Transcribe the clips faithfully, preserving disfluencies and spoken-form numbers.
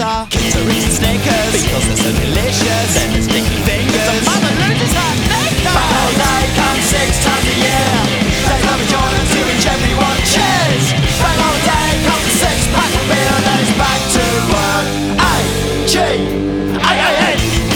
pizza, kids are eating Snickers because they're so delicious. Then there's sticky fingers, the mother loses her fingers. Bank holiday comes six times a year. They love enjoyment to which everyone cheers. Bank holiday comes a six pack of beer, then it's back to work. A G A A N.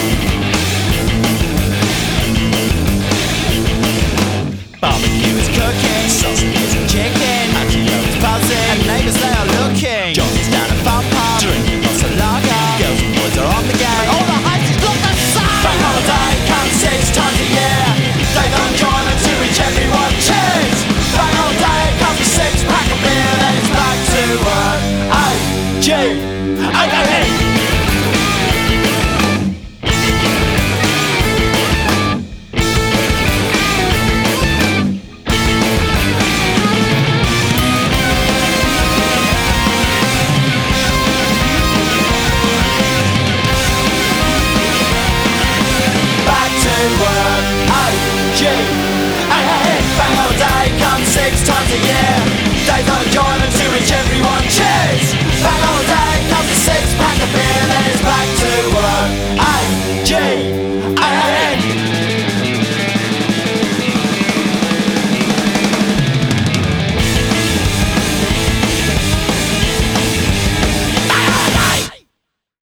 Barbecue is cooking, sausages and chicken, patio is buzzing, and neighbours they are looking. Johnny's down at fun pub, drinking lots of lager. Girls and boys are on the game, all the heights is got the sun. Bank holiday comes six times a year. They don't enjoy it to which everyone cheers. Bank holiday comes a six pack of beer, then it's back to work. A G A A N. G A A N. Bank holiday comes six times a year.